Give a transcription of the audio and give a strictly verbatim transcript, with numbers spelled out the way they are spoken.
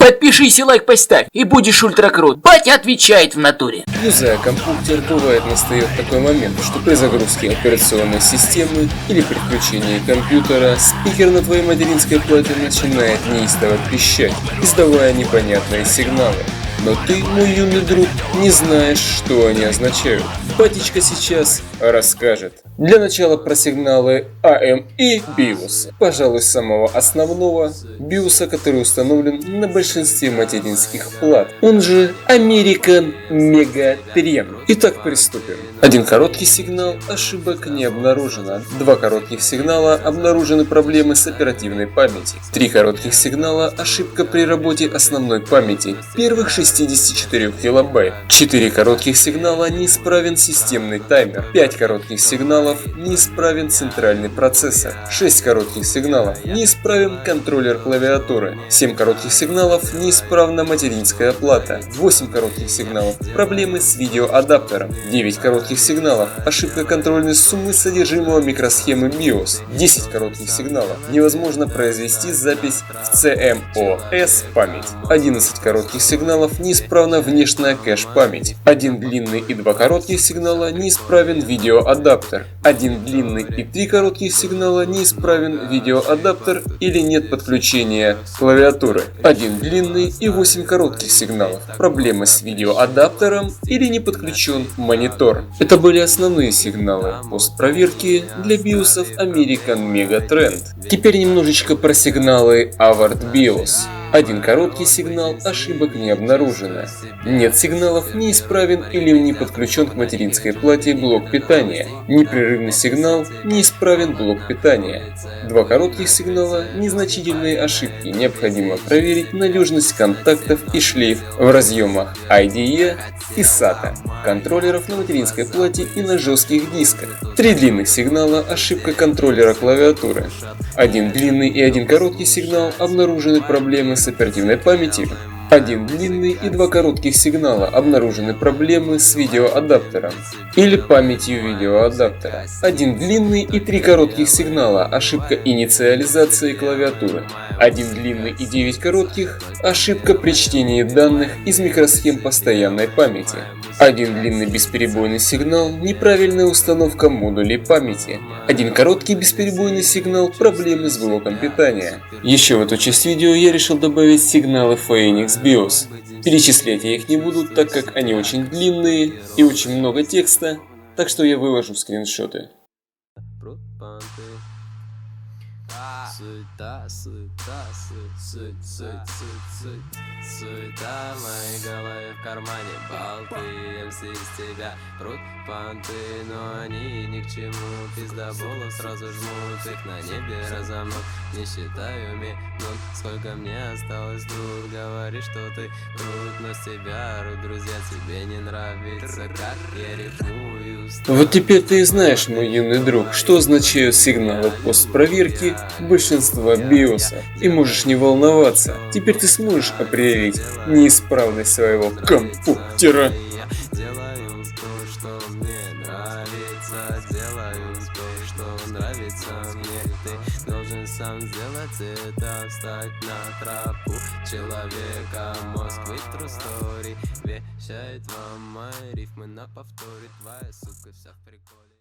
Подпишись и лайк поставь, и будешь ультракрут. Батя отвечает в натуре. Юзая компьютер, бывает настает такой момент, что при загрузке операционной системы или при включении компьютера спикер на твоей материнской плате начинает неистово пищать, издавая непонятные сигналы. Но ты, мой юный друг, не знаешь, что они означают. Батечка сейчас расскажет. Для начала про сигналы эй эм и биос. Пожалуй, самого основного биоса, который установлен на большинстве материнских плат. Он же American Mega Trend. Итак, приступим. Один короткий сигнал, ошибок не обнаружено. Два коротких сигнала, обнаружены проблемы с оперативной памятью. Три коротких сигнала, ошибка при работе основной памяти первых шестидесяти четырёх килобайт. Четыре коротких сигнала, неисправен системный таймер. Пять коротких сигналов, неисправен центральный процессор. шесть коротких сигналов, неисправен контроллер клавиатуры. семь коротких сигналов, неисправна материнская плата. восемь коротких сигналов, проблемы с видеоадаптером. девять коротких сигналов, ошибка контрольной суммы содержимого микросхемы биос. десять коротких сигналов, невозможно произвести запись в си эм о эс память. одиннадцать коротких сигналов, неисправна внешняя кэш-память. один длинный и два коротких сигнала, неисправен видеоадаптер. один длинный и три коротких сигнала, неисправен видеоадаптер или нет подключения клавиатуры. один длинный и восемь коротких сигналов, проблемы с видеоадаптером или не подключен монитор. Это были основные сигналы постпроверки для биосов American Mega Trend. Теперь немножечко про сигналы Avart биос. Один короткий сигнал, ошибок не обнаружено. Нет сигналов, неисправен или не подключен к материнской плате блок питания. Непрерывный сигнал, неисправен блок питания. Два коротких сигнала, незначительные ошибки. Необходимо проверить надежность контактов и шлейф в разъемах ай ди и и сата, контроллеров на материнской плате и на жестких дисках. Три длинных сигнала, ошибка контроллера клавиатуры. Один длинный и один короткий сигнал, обнаружены проблемы с оперативной памятью. Один длинный и два коротких сигнала, обнаружены проблемы с видеоадаптером или памятью видеоадаптера. Один длинный и три коротких сигнала, ошибка инициализации клавиатуры. Один длинный и девять коротких, ошибка при чтении данных из микросхем постоянной памяти. Один длинный бесперебойный сигнал, неправильная установка модулей памяти. Один короткий бесперебойный сигнал, проблемы с блоком питания. Еще в эту часть видео я решил добавить сигналы Phoenix биос. Перечислять я их не буду, так как они очень длинные и очень много текста, так что я выложу скриншоты. Суета, суета, суть, суть, суть, суть, суть. Суета в моей голове, в кармане болты, эм си из тебя прут понты, но они ни к чему. Пиздоболов сразу жмут, их на небе разомнут. Не считаю минут, сколько мне осталось тут. Говори, что ты крут, но с тебя рут, друзья, тебе не нравится, как я рифмую. Вот теперь ты и знаешь, мой юный друг, что означают сигналы постпроверки большинства биоса. И можешь не волноваться, теперь ты сможешь определить неисправность своего компьютера. Делаю то, что мне нравится, делаю то, что нравится мне. Ты должен сам сделать это, встать на тропу человека, мозг with true story. Вещает вам мои рифмы на повторе, твоя сука вся в приколе.